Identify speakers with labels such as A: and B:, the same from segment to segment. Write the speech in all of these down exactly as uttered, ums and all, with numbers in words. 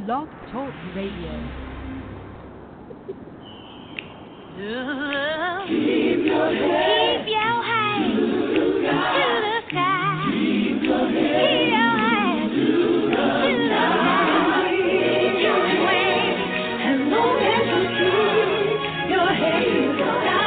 A: Blog Talk Radio.
B: Keep your head, keep your head to the sky. Keep your head, keep your head to the sky. Keep your way as long as you keep your head to the sky.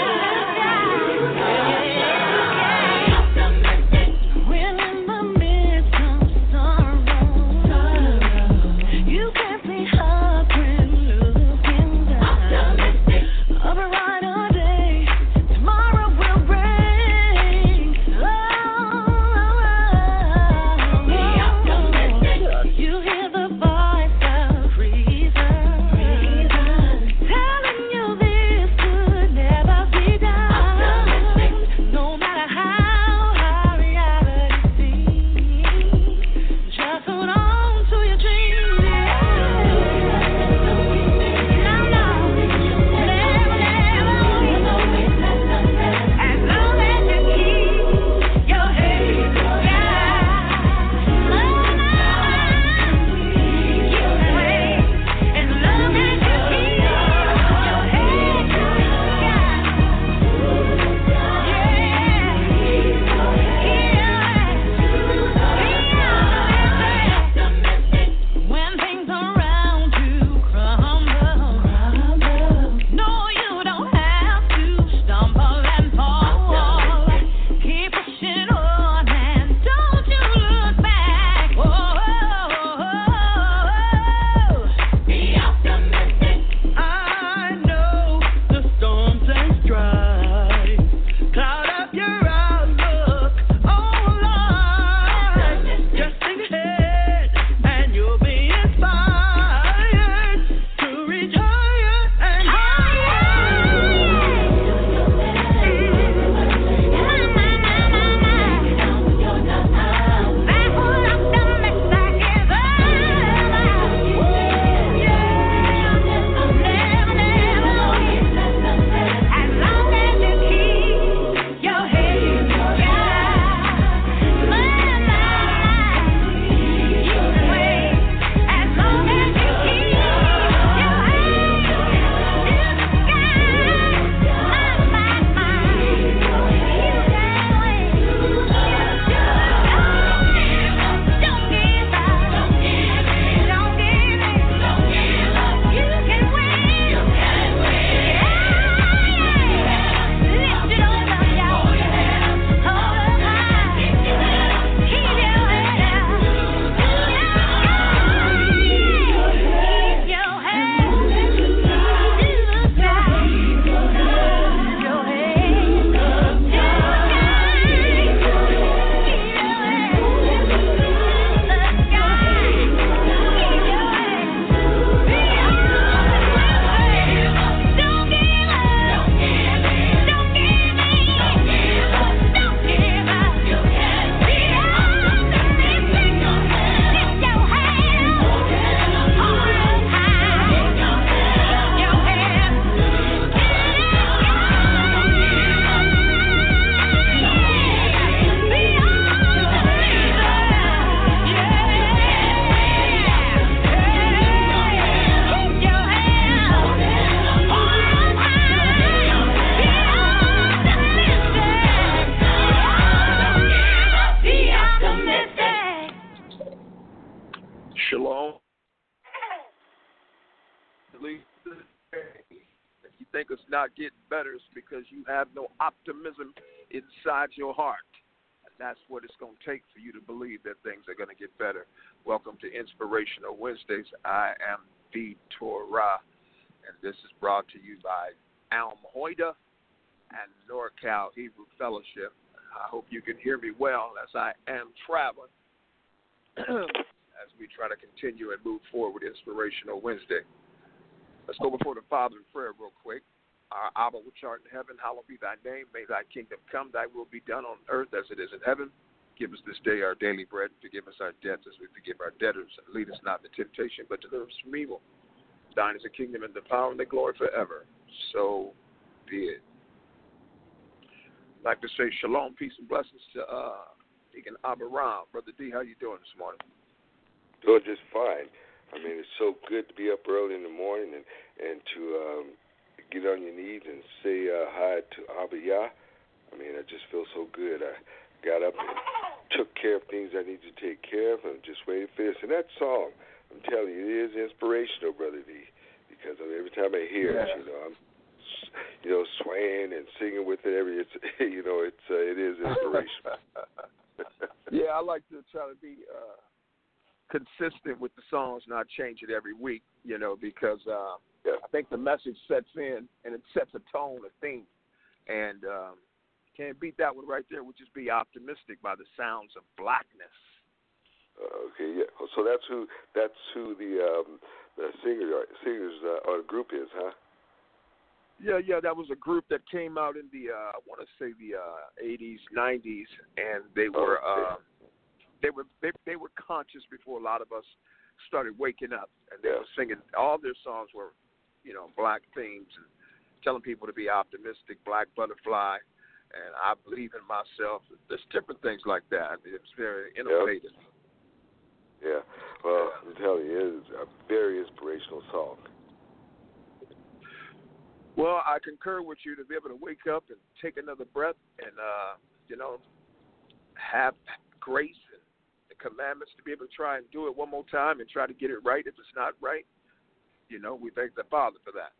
C: Not getting better is because you have no optimism inside your heart. And that's what it's going to take for you to believe that things are going to get better. Welcome to Inspirational Wednesdays. I am the Torah, and this is brought to you by Alm Hoida and NorCal Hebrew Fellowship. I hope you can hear me well as I am traveling as we try to continue and move forward with Inspirational Wednesday. Let's go before the Father in prayer real quick. Our Abba, which art in heaven, hallowed be thy name. May thy kingdom come, thy will be done on earth as it is in heaven. Give us this day our daily bread, and forgive us our debts as we forgive our debtors. And lead us not into temptation, but deliver us from evil. Thine is the kingdom and the power and the glory forever. So be it. I'd like to say shalom, peace, and blessings to uh, Deacon Abiram. Brother D, how you doing this morning?
D: Doing just fine.
A: I mean, it's so good to be up early in the morning and, and to um, get on your knees and say uh, hi to Abba Yah. I mean, I just feel so good. I got up and took care of things I needed to take care of, and I'm just waiting for this. And that song, I'm telling you, it is inspirational, Brother D, because every time I hear
C: yeah.
A: it, you know, I'm, you know, swaying and singing with it. Every, it's, you know, it's uh, it is inspirational.
C: Yeah, I like to try to be uh, consistent with the songs, not change it every week, you know, because uh,
A: yeah.
C: I think the message sets in and it sets a tone, a theme, and um, can't beat that one right there. Would just be optimistic by the sounds of blackness.
A: Uh, okay, yeah. So that's who that's who the um, the singer singers uh, or the group is, huh?
C: Yeah, yeah. That was a group that came out in the uh, I want to say the uh, eighties, nineties, and they were
A: oh, okay.
C: uh, they were they, they were conscious before a lot of us started waking up, and they
A: yeah.
C: were singing. All their songs were, you know, black themes and telling people to be optimistic. Black Butterfly. And I believe in myself. There's different things like that. It's very innovative.
A: Yeah. Well, I'm telling you, it is a very inspirational song.
C: Well, I concur with you to be able to wake up and take another breath and, uh, you know, have grace and the commandments to be able to try and do it one more time and try to get it right if it's not right. You know, we thank the Father for that.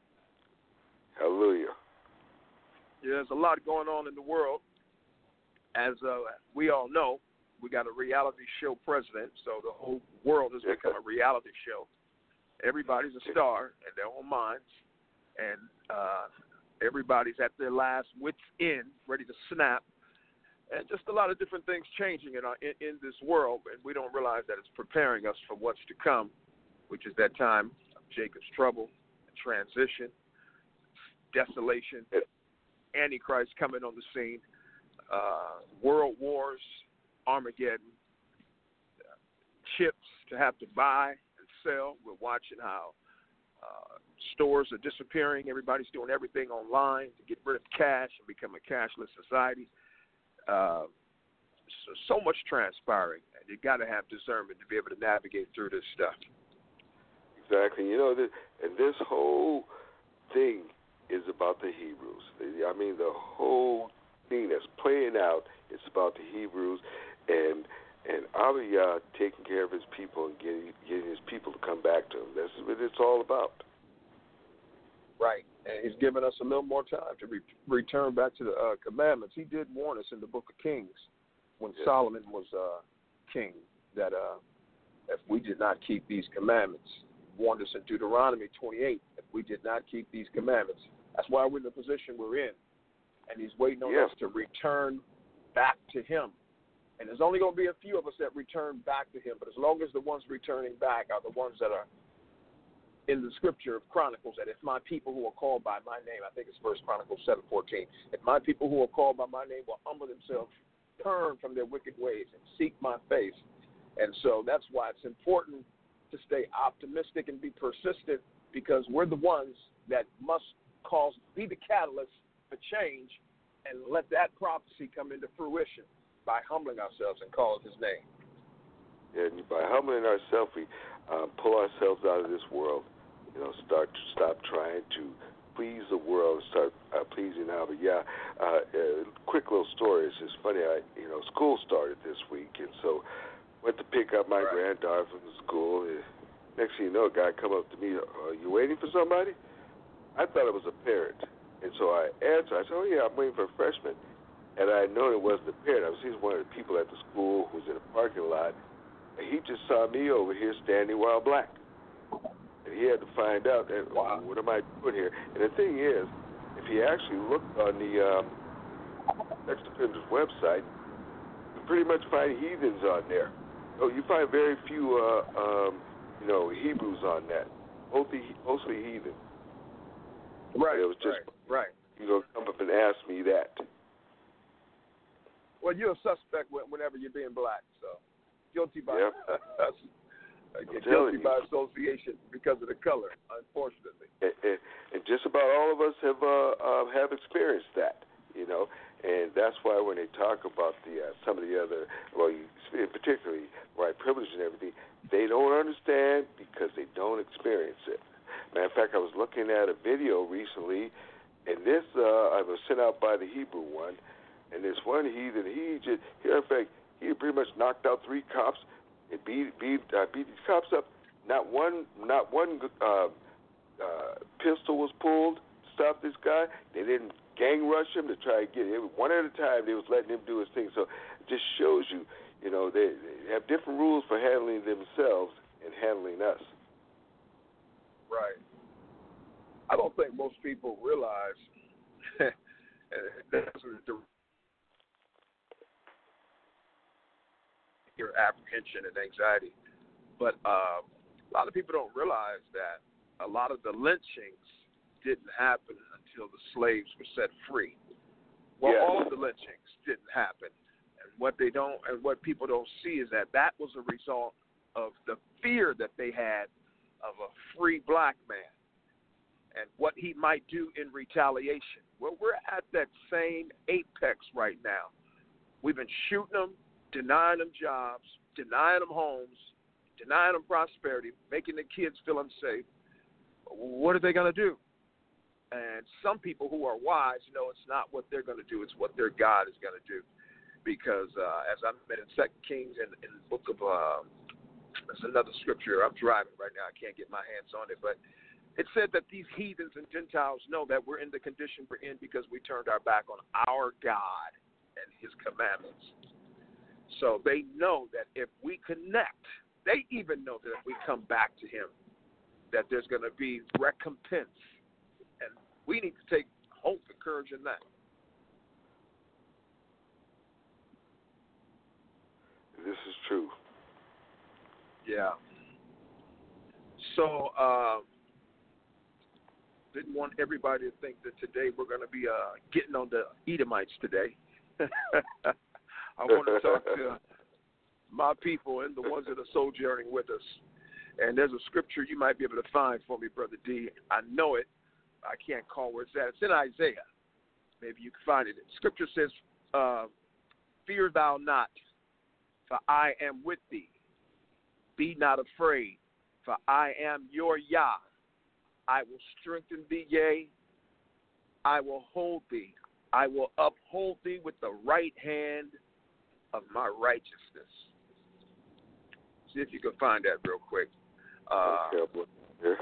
A: Hallelujah.
C: Yeah, there's a lot going on in the world. As uh, we all know, we got a reality show president, so the whole world has become a reality show. Everybody's a star in their own minds, and uh, everybody's at their last wit's end, ready to snap, and just a lot of different things changing in, our, in, in this world, and we don't realize that it's preparing us for what's to come, which is that time of Jacob's trouble, transition, desolation, Antichrist coming on the scene, uh, world wars, Armageddon, uh, chips to have to buy and sell. We're watching how uh, stores are disappearing. Everybody's doing everything online to get rid of cash and become a cashless society. Uh, so, so much transpiring, and you got to have discernment to be able to navigate through this stuff.
A: Exactly. You know, this, and this whole thing is about the Hebrews. I mean, the whole thing that's playing out is about the Hebrews and and Abba Yah taking care of his people and getting, getting his people to come back to him. That's what it's all about.
C: Right. And he's given us a little more time to re- return back to the uh, commandments. He did warn us in the book of Kings when yeah. Solomon was uh, king that uh, if we did not keep these commandments, warned us in Deuteronomy twenty-eight, if we did not keep these commandments. That's why we're in the position we're in. And he's waiting on
A: yeah.
C: us to return back to him. And there's only going to be a few of us that return back to him. But as long as the ones returning back are the ones that are in the scripture of Chronicles, that if my people who are called by my name, I think it's First Chronicles seven fourteen, if my people who are called by my name will humble themselves, turn from their wicked ways, and seek my face. And so that's why it's important to stay optimistic and be persistent, because we're the ones that must cause be the catalyst for change and let that prophecy come into fruition by humbling ourselves and calling his name.
A: Yeah, and by humbling ourselves, we uh, pull ourselves out of this world. You know, start to stop trying to please the world and start uh, pleasing Abba Yah. Uh, a quick little story. It's just funny. I, you know, school started this week, and so went to pick up my
C: right.
A: granddaughter from the school. And next thing you know, a guy come up to me. Are you waiting for somebody? I thought it was a parent. And so I answered. I said, oh, yeah, I'm waiting for a freshman. And I had known it wasn't a parent. I was he's one of the people at the school who was in the parking lot. And he just saw me over here standing while black. And he had to find out, that, wow. what am I doing here? And the thing is, if he actually looked on the um, Sex Offenders website, you pretty much find heathens on there. So you find very few, uh, um, you know, Hebrews on that. Mostly, mostly heathen.
C: Right,
A: it was just,
C: right, right.
A: You know, come up and ask me that.
C: Well, you're a suspect whenever you're being black, so guilty by
A: yep.
C: guilty by association because of the color, unfortunately.
A: And, and, and just about all of us have uh, uh, have experienced that, you know. And that's why when they talk about the uh, some of the other, well, you, particularly white privilege and everything, they don't understand because they don't experience it. Matter of fact, I was looking at a video recently, and this uh, I was sent out by the Hebrew one, and this one heathen, he just, here in fact, he pretty much knocked out three cops and beat beat uh, beat these cops up. Not one, not one uh, uh, pistol was pulled to stop this guy. They didn't gang rush him to try to get him. One at a time, they was letting him do his thing. So it just shows you, you know, they, they have different rules for handling themselves and handling us.
C: Right. I don't think most people realize that's the, your apprehension and anxiety. But uh, a lot of people don't realize that a lot of the lynchings didn't happen until the slaves were set free. Well,
A: yes.
C: all of the lynchings didn't happen, and what they don't, and what people don't see is that that was a result of the fear that they had of a free black man and what he might do in retaliation. Well, we're at that same apex right now. We've been shooting them, denying them jobs, denying them homes, denying them prosperity, making the kids feel unsafe. What are they going to do? And some people who are wise know it's not what they're going to do, it's what their God is going to do. Because uh, as I read in Second Kings in, in the book of, uh, there's another scripture, I'm driving right now, I can't get my hands on it, but it said that these heathens and Gentiles know that we're in the condition we're in because we turned our back on our God and his commandments. So they know that if we connect, they even know that if we come back to him, that there's going to be recompense. And we need to take hope and courage in that.
A: This is true.
C: Yeah. So, uh, didn't want everybody to think that today we're going to be uh, getting on the Edomites today. I want to talk to my people and the ones that are sojourning with us. And there's a scripture you might be able to find for me, Brother D. I know it. I can't call where it's at. It's in Isaiah. Maybe you can find it. Scripture says, uh, fear thou not, for I am with thee. Be not afraid, for I am your Yah. I will strengthen thee, yea, I will hold thee. I will uphold thee with the right hand of my righteousness. See if you can find that real quick. Uh,
A: okay, yeah.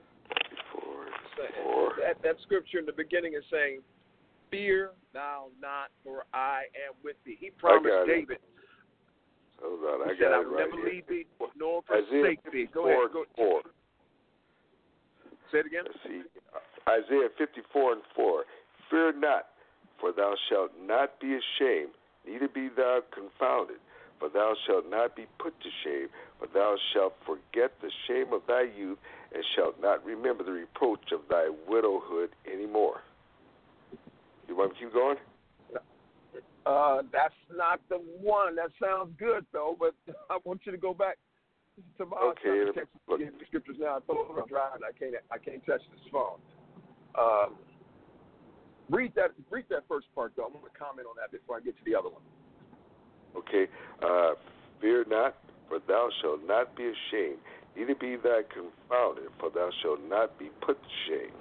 C: that, that scripture in the beginning is saying, fear thou not, for I am with thee. He promised David.
A: Hold on, I
C: he said,
A: got
C: I
A: it
C: will
A: right
C: never
A: here.
C: leave thee nor forsake thee. Go ahead. Go.
A: four.
C: Say it again.
A: Let's see. Isaiah fifty-four and four. Fear not, for thou shalt not be ashamed, neither be thou confounded. For thou shalt not be put to shame, but thou shalt forget the shame of thy youth, and shalt not remember the reproach of thy widowhood any more. You want me to keep going?
C: Uh, that's not the one. That sounds good, though, but I want you to go back to my
A: okay,
C: text. The scriptures now. I'm driving. I can't. I can't touch this phone. Um, read that. Read that first part, though. I'm going to comment on that before I get to the other one.
A: Okay. Uh, fear not, for thou shalt not be ashamed, neither be thou confounded, for thou shalt not be put to shame.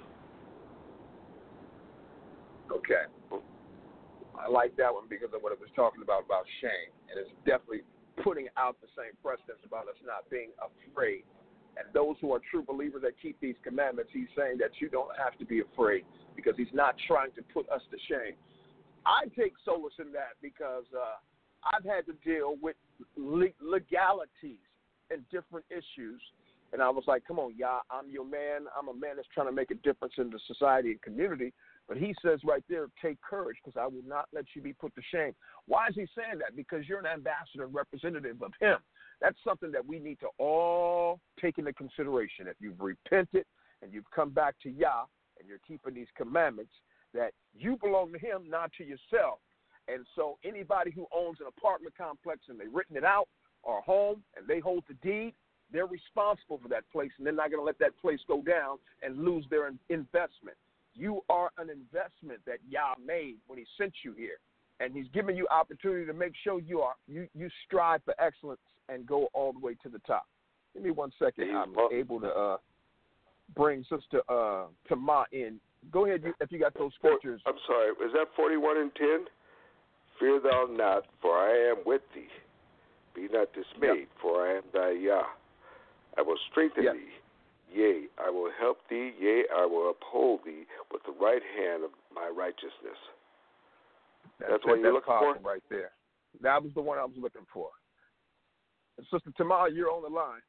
C: Okay. I like that one because of what it was talking about, about shame. And it's definitely putting out the same precedence about us not being afraid. And those who are true believers that keep these commandments, he's saying that you don't have to be afraid because he's not trying to put us to shame. I take solace in that because uh, I've had to deal with le- legalities and different issues. And I was like, come on, Yah, I'm your man. I'm a man that's trying to make a difference in the society and community. But he says right there, take courage because I will not let you be put to shame. Why is he saying that? Because you're an ambassador and representative of him. That's something that we need to all take into consideration. If you've repented and you've come back to Yah and you're keeping these commandments, that you belong to him, not to yourself. And so anybody who owns an apartment complex and they've written it out or a home and they hold the deed, they're responsible for that place, and they're not going to let that place go down and lose their investment. You are an investment that Yah made when he sent you here. and he's giving you opportunity to make sure you are you, you strive for excellence and go all the way to the top. Give me one second. I'm able to uh, bring Sister uh, Tama in. Go ahead you, if you got those scriptures.
A: I'm sorry. Is that forty-one and ten? Fear thou not, for I am with thee. Be not dismayed, yep. for I am thy Yah. I will strengthen yep. thee. Yea, I will help thee. Yea, I will uphold thee with the right hand of my righteousness. That's, That's what you're looking for?
C: Right there. That was the one I was looking for. And Sister Tamara, you're on the line.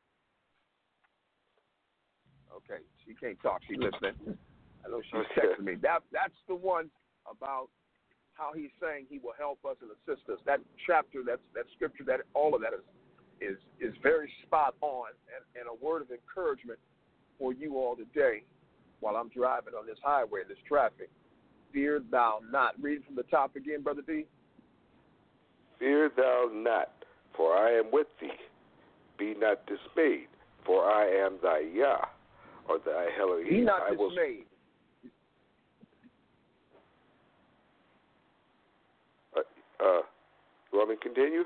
C: Okay, she can't talk. She's listening. I know she's
A: okay.
C: texting me. That That's the one about how he's saying he will help us and assist us. That chapter, that's, that scripture, that all of that is is, is very spot on and, and a word of encouragement for you all today while I'm driving on this highway, this traffic. Fear thou not. Read from the top again, Brother D.
A: Fear thou not, for I am with thee. Be not dismayed, for I am thy Yah, or thy Elohim.
C: Be not
A: I
C: dismayed.
A: Will, uh, uh, you want me to continue?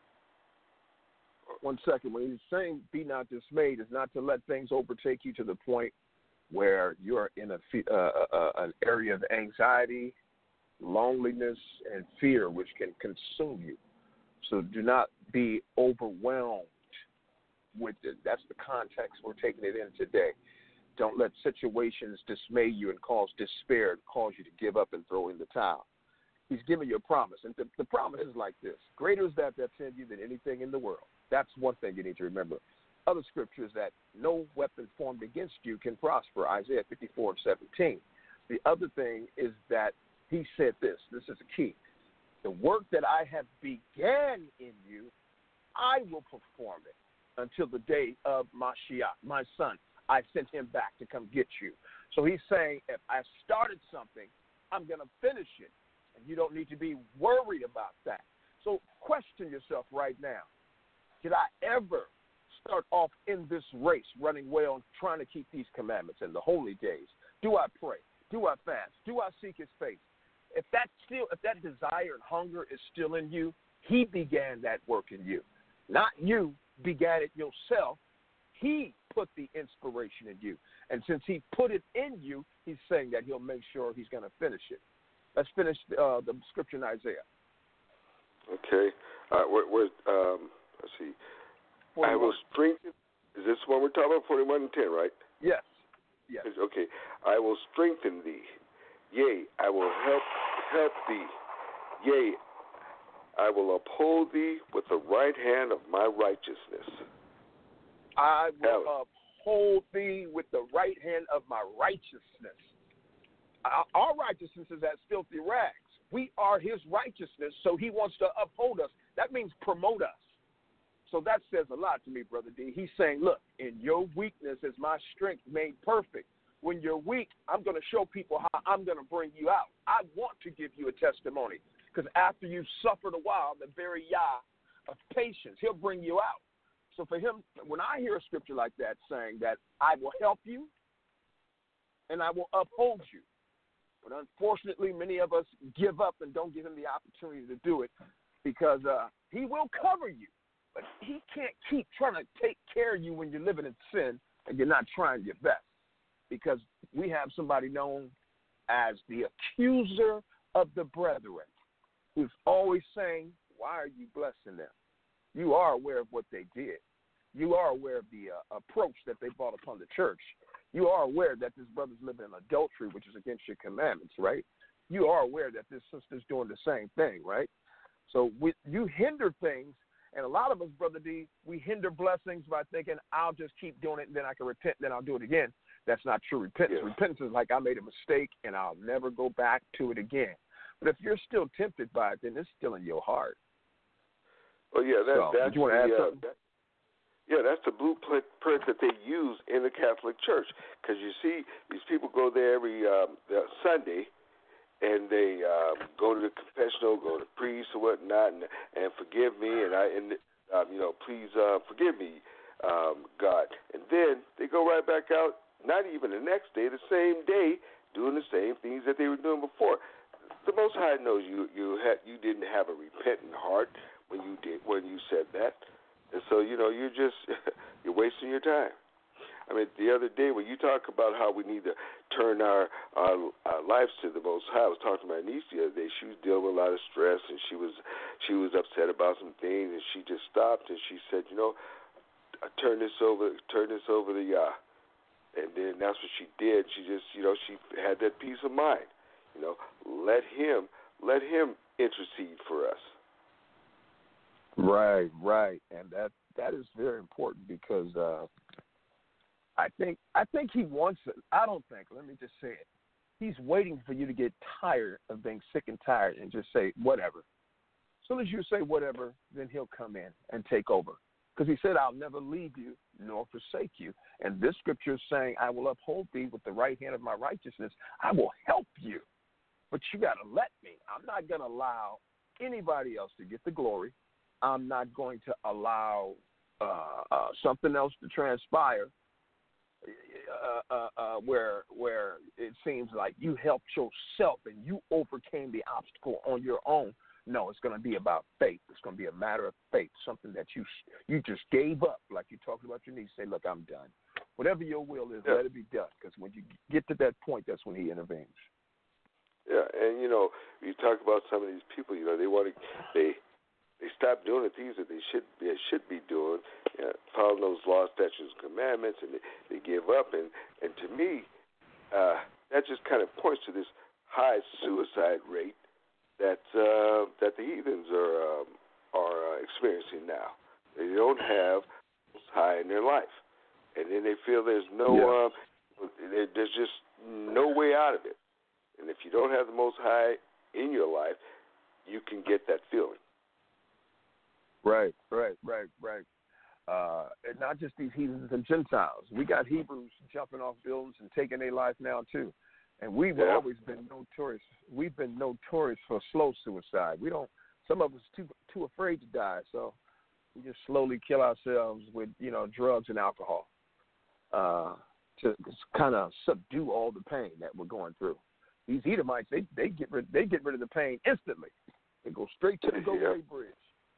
C: One second. When he's saying be not dismayed, is not to let things overtake you to the point where you're in a uh, uh, an area of anxiety, loneliness, and fear, which can consume you. So do not be overwhelmed with it. That's the context we're taking it in today. Don't let situations dismay you and cause despair, cause you to give up and throw in the towel. He's giving you a promise, and the, the promise is like this. Greater is that that's in you than anything in the world. That's one thing you need to remember. Other scriptures that no weapon formed against you can prosper, Isaiah fifty-four and seventeen. The other thing is that he said this. This is a key. The work that I have began in you, I will perform it until the day of Mashiach, my son. I sent him back to come get you. So he's saying, if I started something, I'm going to finish it. And you don't need to be worried about that. So question yourself right now. Did I ever start off in this race running well and trying to keep these commandments in the holy days? Do I pray? Do I fast? Do I seek his face? If that still, if that desire and hunger is still in you, he began that work in you. Not you began it yourself. He put the inspiration in you. And since he put it in you, he's saying that he'll make sure he's going to finish it. Let's finish uh, the scripture in Isaiah.
A: Okay. Uh, we're, we're, um, let's see. forty-one. I will strengthen. Is this one we're talking about? forty-one and ten, right?
C: Yes. Yes.
A: Okay. I will strengthen thee. Yea, I will help help thee. Yea, I will uphold thee with the right hand of my righteousness.
C: I will Hell. uphold thee with the right hand of my righteousness. Our righteousness is as filthy rags. We are his righteousness, so he wants to uphold us. That means promote us. So that says a lot to me, Brother D. He's saying, look, in your weakness is my strength made perfect. When you're weak, I'm going to show people how I'm going to bring you out. I want to give you a testimony because after you've suffered a while, the very Yah of patience, he'll bring you out. So for him, when I hear a scripture like that saying that I will help you and I will uphold you, but unfortunately, many of us give up and don't give him the opportunity to do it because uh, he will cover you. But he can't keep trying to take care of you when you're living in sin and you're not trying your best. Because we have somebody known as the accuser of the brethren who's always saying, why are you blessing them? You are aware of what they did. You are aware of the uh, approach that they brought upon the church. You are aware that this brother's living in adultery, which is against your commandments, right? You are aware that this sister's doing the same thing, right? So we, you hinder things, and a lot of us, Brother D, we hinder blessings by thinking, I'll just keep doing it, and then I can repent, then I'll do it again. That's not true repentance. Yeah. Repentance is like I made a mistake, and I'll never go back to it again. But if you're still tempted by it, then it's still in your heart.
A: Well, yeah, that,
C: so,
A: that's
C: you want to add
A: the, uh,
C: something?
A: That, yeah, that's the blueprint that they use in the Catholic Church. Because you see, these people go there every um, uh, Sunday, and they um, go to the confessional, go to the priest or whatnot, and, and forgive me, and I, and um, you know, please uh, forgive me, um, God. And then they go right back out. Not even the next day, the same day, doing the same things that they were doing before. the Most High knows you you had you didn't have a repentant heart when you did when you said that, and so you know you're just you're wasting your time. I mean, the other day when you talk about how we need to turn our, our our lives to the Most High, I was talking to my niece the other day. She was dealing with a lot of stress, and she was she was upset about some things, and she just stopped and she said, you know, I turn this over, turn this over to Yah, and then that's what she did. She just, you know, she had that peace of mind. You know, let him let him intercede for us.
C: Right, right, and that that is very important because. Uh, I think I think he wants it. I don't think. Let me just say it. He's waiting for you to get tired of being sick and tired and just say whatever. As soon as you say whatever, then he'll come in and take over. Because he said, I'll never leave you nor forsake you. And this scripture is saying, I will uphold thee with the right hand of my righteousness. I will help you. But you got to let me. I'm not going to allow anybody else to get the glory. I'm not going to allow uh, uh, something else to transpire. Uh, uh, uh, where where it seems like you helped yourself and you overcame the obstacle on your own. No, it's going to be about faith. It's going to be a matter of faith, something that you you just gave up, like you talked about your niece. Say, look, I'm done. Whatever your will is, yeah. Let it be done. Because when you get to that point, that's when he intervenes.
A: Yeah, and you know, you talk about some of these people. You know, they want to they. They stop doing the things that they should they should be doing, you know, following those laws, statutes, and commandments, and they, they give up. And, and to me, uh, that just kind of points to this high suicide rate that uh, that the heathens are um, are uh, experiencing now. They don't have high in their life, and then they feel there's no
C: yeah.
A: uh, there's just no way out of it. And if you don't have the Most High in your life, you can get that feeling.
C: Right, right, right, right. Uh, and not just these heathens and Gentiles. We got Hebrews jumping off buildings and taking their life now too. And we've yeah. always been notorious. We've been notorious for slow suicide. We don't. Some of us too too afraid to die, so we just slowly kill ourselves with you know drugs and alcohol uh, to kind of subdue all the pain that we're going through. These Edomites, they they get rid they get rid of the pain instantly. They go straight to the Golden
A: yeah.
C: Gate Bridge.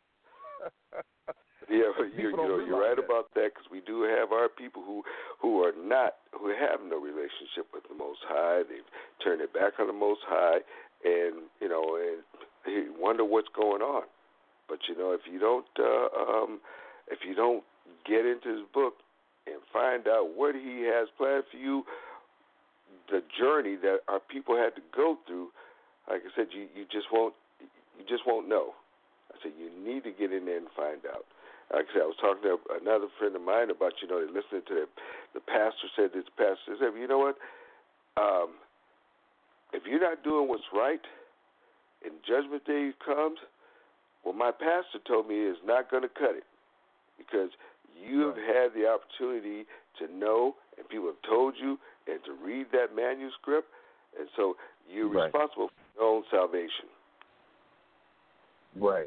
A: Yeah, you, you know, you're right that. about that because we do have our people who who are not, who have no relationship with the Most High. They've turned their back on the Most High, and you know, and they wonder what's going on. But you know, if you don't, uh, um, if you don't get into his book and find out what he has planned for you, the journey that our people had to go through, like I said, you, you just won't, you just won't know. I said, you need to get in there and find out. Like I said, I was talking to another friend of mine about, you know, they listening to the, the pastor said this, the pastor said, you know what, um, if you're not doing what's right and judgment day comes, what my pastor told me is not going to cut it because you have had the opportunity to know and people have told you and to read that manuscript, and so you're
C: right.
A: responsible for your own salvation.
C: Right.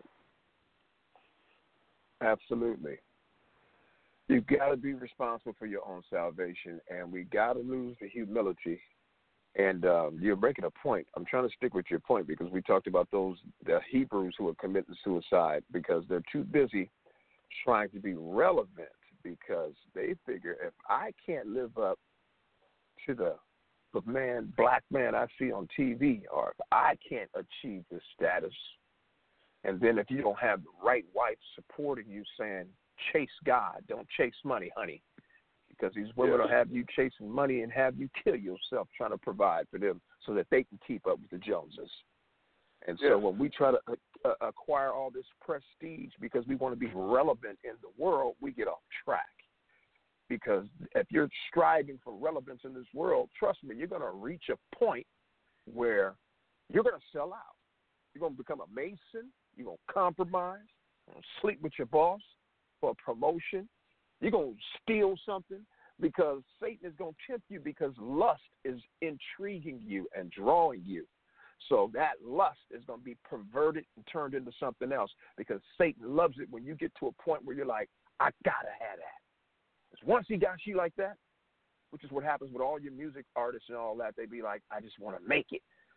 C: Absolutely. You've got to be responsible for your own salvation, and we got to lose the humility. And um, you're making a point. I'm trying to stick with your point because we talked about those the Hebrews who are committing suicide because they're too busy trying to be relevant because they figure if I can't live up to the the man, black man I see on T V, or if I can't achieve this status, and then if you don't have the right wife supporting you saying, chase God, don't chase money, honey, because these women
A: yes.
C: will have you chasing money and have you kill yourself trying to provide for them so that they can keep up with the Joneses. And so
A: yes.
C: when we try to uh, acquire all this prestige because we want to be relevant in the world, we get off track. Because if you're striving for relevance in this world, trust me, you're going to reach a point where you're going to sell out. You're going to become a Mason. You're going to compromise. You're going to sleep with your boss for a promotion. You're going to steal something because Satan is going to tempt you because lust is intriguing you and drawing you. So that lust is going to be perverted and turned into something else because Satan loves it when you get to a point where you're like, I got to have that. Once he got you like that, which is what happens with all your music artists and all that, they be like, I just want to make it.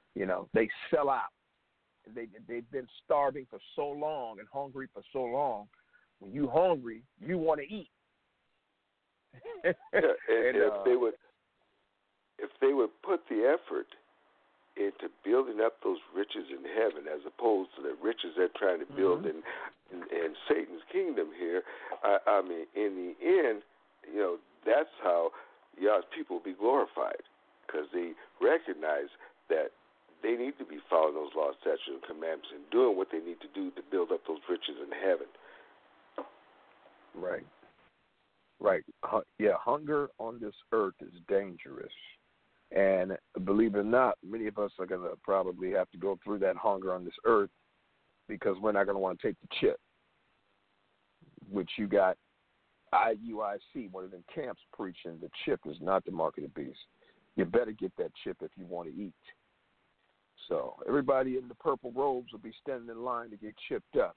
C: You know, they sell out. They, they've been starving for so long and hungry for so long. When you hungry, you want to eat.
A: Yeah, and,
C: and,
A: if
C: uh,
A: they would, if they would put the effort into building up those riches in heaven, as opposed to the riches they're trying to build
C: mm-hmm.
A: in, in in Satan's kingdom here, I, I mean, in the end, you know, that's how Yah's people will be glorified, because they recognize that they need to be following those laws, statutes, and commandments, and doing what they need to do to build up those riches in heaven.
C: Right. Right. Yeah, hunger on this earth is dangerous. And believe it or not, many of us are going to probably have to go through that hunger on this earth because we're not going to want to take the chip, which you got I U I C, one of them camps preaching the chip is not the mark of the beast. You better get that chip if you want to eat. So everybody in the purple robes will be standing in line to get chipped up.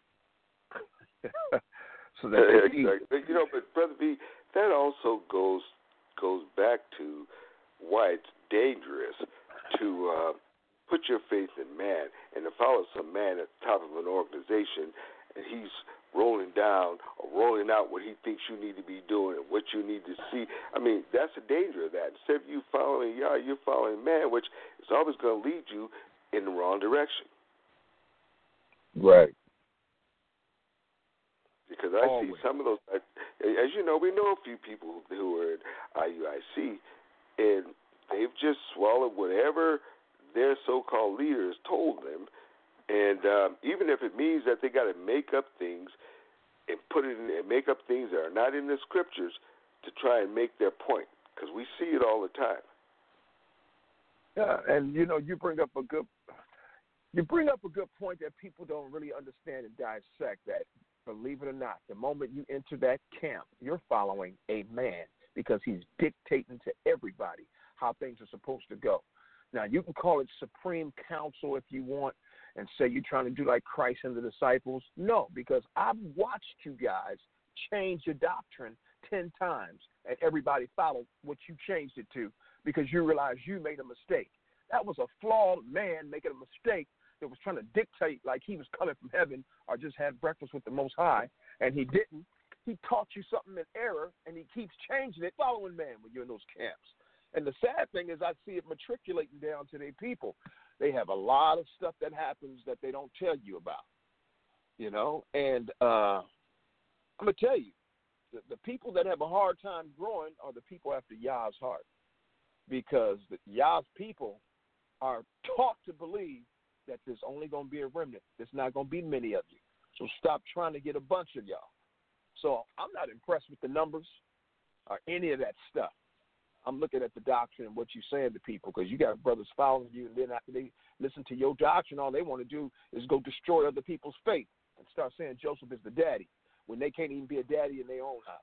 C: So that
A: Yeah,
C: they
A: exactly.
C: eat.
A: You know, but Brother B, that also goes goes back to why it's dangerous to uh, put your faith in man and to follow some man at the top of an organization, and he's rolling down or rolling out what he thinks you need to be doing and what you need to see. I mean, that's the danger of that. Instead of you following Yah, you're following man, which is always going to lead you in the wrong direction.
C: Right.
A: Because I
C: Always.
A: see some of those, as you know, we know a few people who are in I U I C, and they've just swallowed whatever their so-called leaders told them, and um, even if it means that they got to make up things and put it in and make up things that are not in the scriptures to try and make their point, because we see it all the time.
C: Yeah, and you know, you bring up a good, you bring up a good point that people don't really understand and dissect. That, believe it or not, the moment you enter that camp, you're following a man because he's dictating to everybody how things are supposed to go. Now, you can call it supreme council if you want and say you're trying to do like Christ and the disciples. No, because I've watched you guys change your doctrine ten times, and everybody followed what you changed it to because you realized you made a mistake. That was a flawed man making a mistake that was trying to dictate like he was coming from heaven or just had breakfast with the Most High, and he didn't. He taught you something in error, and he keeps changing it, following man when you're in those camps. And the sad thing is I see it matriculating down to their people. They have a lot of stuff that happens that they don't tell you about, you know. And uh, I'm going to tell you, the, the people that have a hard time growing are the people after Yah's heart, because the, Yah's people are taught to believe that there's only going to be a remnant. There's not going to be many of you. So stop trying to get a bunch of y'all. So I'm not impressed with the numbers or any of that stuff. I'm looking at the doctrine and what you're saying to people, because you got brothers following you, and then after they listen to your doctrine, all they want to do is go destroy other people's faith and start saying Joseph is the daddy when they can't even be a daddy in their own house.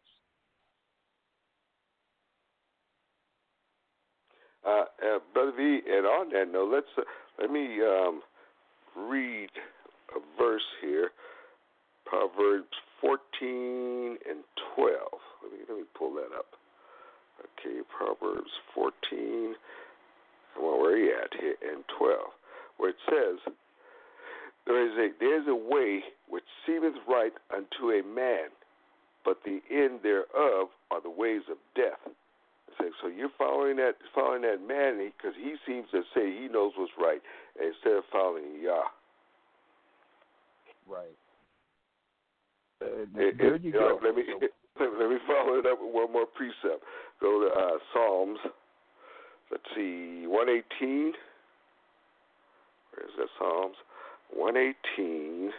A: Uh, uh, Brother V, and on that note, let's uh, let me um, read a verse here, Proverbs fourteen and twelve. Let me let me pull that up. Okay, Proverbs fourteen. Come on, where are you at here? And twelve, where it says, "There is a there is a way which seemeth right unto a man, but the end thereof are the ways of death." So you're following that following that man because he seems to say he knows what's right instead of following Yah.
C: Right. Uh,
A: It,
C: there
A: it,
C: you
A: you
C: go.
A: Know, let me let, let me follow it up with one more precept. Go to uh, Psalms. Let's see, one eighteen. Where's that Psalms? one eighteen.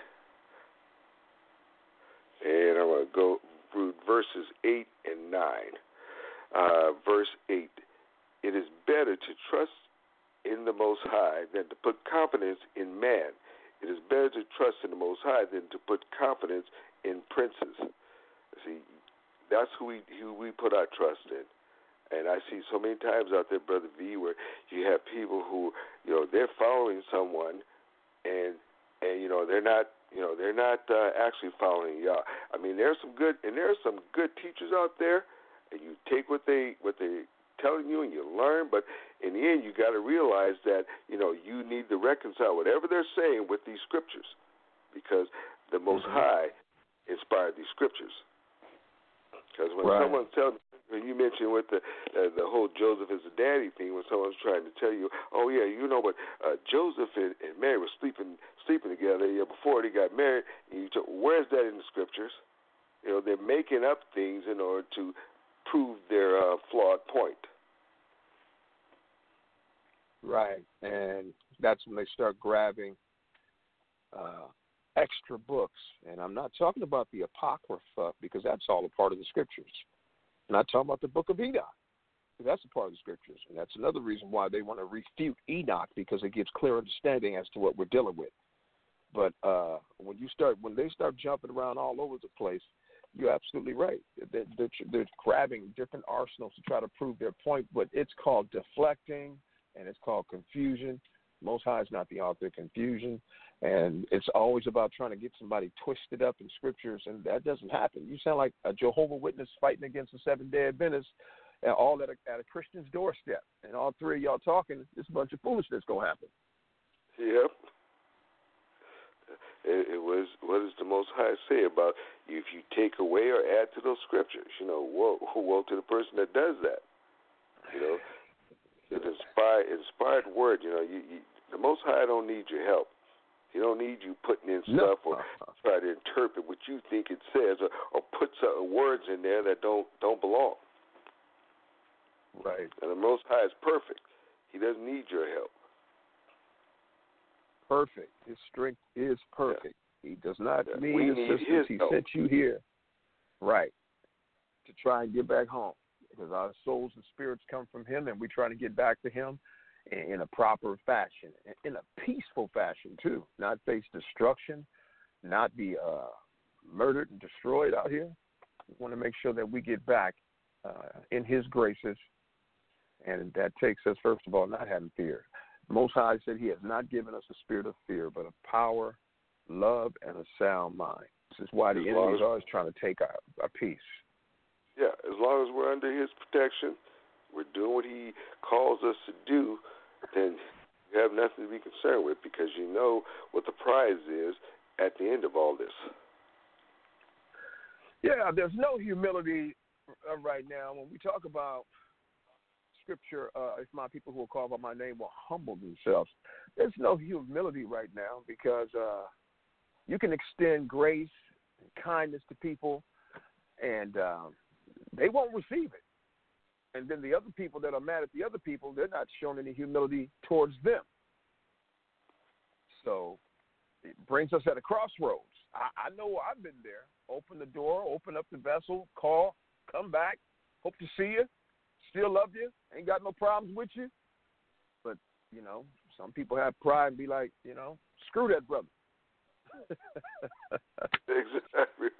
A: And I'm going to go through verses eight and nine. Uh, verse eight, "It is better to trust in the Most High than to put confidence in man. It is better to trust in the Most High than to put confidence in princes." See, that's who we who we put our trust in. And I see so many times out there, Brother V, where you have people who, you know, they're following someone, and and you know they're not, you know, they're not uh, actually following Yah. I mean, there's some good, and there are some good teachers out there. And you take what they what they telling you and you learn, but in the end, you got to realize that, you know, you need to reconcile whatever they're saying with these scriptures, because the Most mm-hmm. High inspired these scriptures. Because when
C: right.
A: someone tells, when you mentioned with the uh, the whole Joseph is a daddy thing, when someone's trying to tell you, oh yeah, you know, but uh, Joseph and, and Mary were sleeping sleeping together yeah, before they got married. And you talk, where's that in the scriptures? You know, they're making up things in order to prove their uh, flawed point.
C: Right, and that's when they start grabbing uh, extra books. And I'm not talking about the Apocrypha, because that's all a part of the scriptures. I'm not talking about the book of Enoch, because that's a part of the scriptures. And that's another reason why they want to refute Enoch, because it gives clear understanding as to what we're dealing with. But uh, when you start, when they start jumping around all over the place, you're absolutely right. They're, they're, they're grabbing different arsenals to try to prove their point, but it's called deflecting, and it's called confusion. Most High is not the author of confusion, and it's always about trying to get somebody twisted up in scriptures, and that doesn't happen. You sound like a Jehovah Witness fighting against the Seventh-day Adventists, and all at a, at a Christian's doorstep, and all three of y'all talking, it's a bunch of foolishness going to happen.
A: Yep. It, it was, what does the Most High say about if you take away or add to those scriptures? You know, woe, woe to the person that does that. You know, it's inspired, inspired word. You know, you, you, the Most High don't need your help. He don't need you putting in
C: no.
A: stuff or try to interpret what you think it says, or, or put some words in there that don't don't belong.
C: Right.
A: And the Most High is perfect. He doesn't need your help.
C: Perfect. His strength is perfect. Yeah. He does not
A: yeah.
C: need
A: we
C: assistance.
A: Need
C: he
A: help.
C: sent you here, right, to try and get back home, because our souls and spirits come from him, and we try to get back to him in, in a proper fashion, in a peaceful fashion too, not face destruction, not be uh, murdered and destroyed out here. We want to make sure that we get back uh, in his graces, and that takes us, first of all, not having fear. Most High said he has not given us a spirit of fear, but of power, love, and a sound mind. This is why the
A: as
C: enemies
A: as,
C: are always trying to take our, our peace.
A: Yeah, as long as we're under his protection, we're doing what he calls us to do, then you have nothing to be concerned with, because you know what the prize is at the end of all this.
C: Yeah, there's no humility right now. When we talk about scripture, uh, if my people who are called by my name will humble themselves, there's no humility right now, because uh, you can extend grace and kindness to people, and um, they won't receive it. And then the other people that are mad at the other people, they're not showing any humility towards them. So it brings us at a crossroads. I, I know I've been there. Open the door, open up the vessel, call, come back, hope to see you. Still love you, ain't got no problems with you. But, you know, some people have pride and be like, you know, screw that brother.
A: Exactly.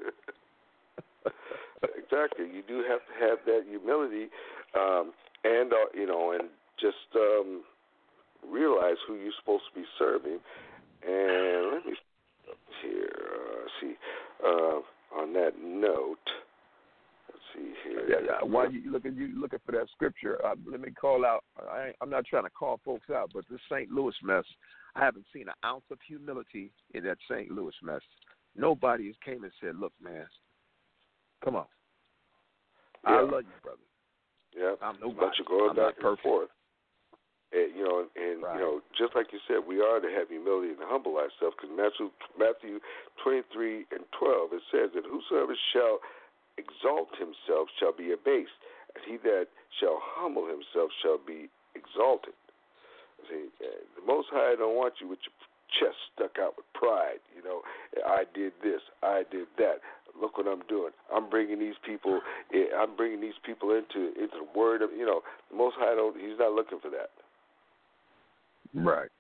A: Exactly. You do have to have that humility, um, and, uh, you know, and just um, realize who you're supposed to be serving. And let me here, uh, see, uh, on that note, see here.
C: Yeah, yeah. While you looking, you looking for that scripture, uh, let me call out. I, I'm not trying to call folks out, but this Saint Louis mess, I haven't seen an ounce of humility in that Saint Louis mess. Nobody has came and said, "Look, man, come on,
A: yeah.
C: I love you, brother.
A: Yeah,
C: I'm nobody.
A: but you're going
C: I'm
A: back
C: not
A: and
C: perfect."
A: forth. And, you know, and
C: right.
A: you know, just like you said, we are to have humility and humble ourselves. Because Matthew, Matthew twenty-three and twelve, it says that whosoever shall exalt himself shall be abased, and he that shall humble himself shall be exalted. See, the Most High don't want you with your chest stuck out with pride. You know, I did this, I did that. Look what I'm doing. I'm bringing these people. I'm bringing these people into into the word of. You know, the Most High don't. He's not looking for that.
C: Right.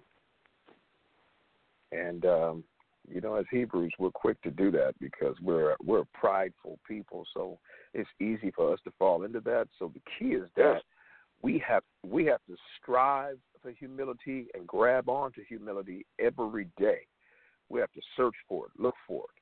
C: And um, you know, as Hebrews, we're quick to do that because we're we're a prideful people. So it's easy for us to fall into that. So the key is that
A: yes.
C: we have we have to strive for humility and grab onto humility every day. We have to search for it, look for it.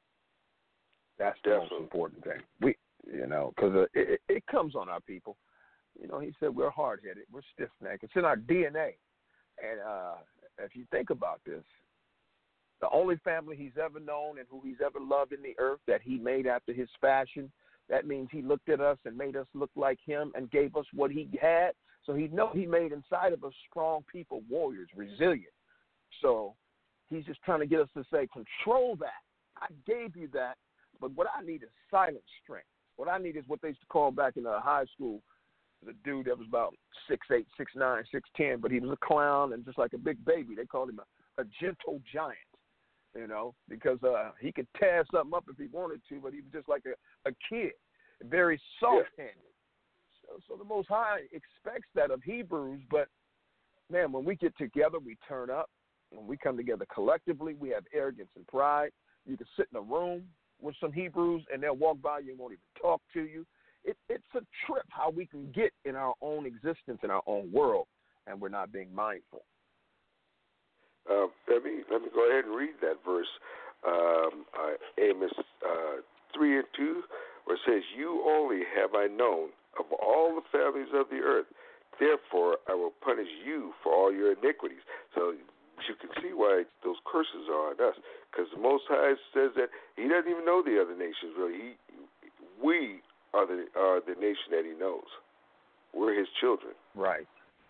C: That's the
A: Definitely.
C: most important thing. We, you know, because it, it, it comes on our people. You know, he said we're hard-headed, we're stiff-necked. It's in our D N A. And uh, if you think about this, the only family he's ever known and who he's ever loved in the earth that he made after his fashion, that means he looked at us and made us look like him and gave us what he had. So he know he made inside of us strong people, warriors, resilient. So he's just trying to get us to say, control that. I gave you that, but what I need is silent strength. What I need is what they used to call back in uh, high school, the dude that was about six eight, six nine, six ten, but he was a clown and just like a big baby. They called him a, a gentle giant, you know, because uh, he could tear something up if he wanted to, but he was just like a, a kid, very soft-handed. So, so the Most High expects that of Hebrews, but, man, when we get together, we turn up. When we come together collectively, we have arrogance and pride. You can sit in a room with some Hebrews, and they'll walk by you and won't even talk to you. It, it's a trip how we can get in our own existence, in our own world, and we're not being mindful.
A: Uh, let me let me go ahead and read that verse, um, uh, Amos uh, three and two, where it says, "You only have I known of all the families of the earth. Therefore, I will punish you for all your iniquities." So you can see why those curses are on us, because the Most High says that He doesn't even know the other nations. Really, He, we are the are the nation that He knows. We're His children.
C: Right.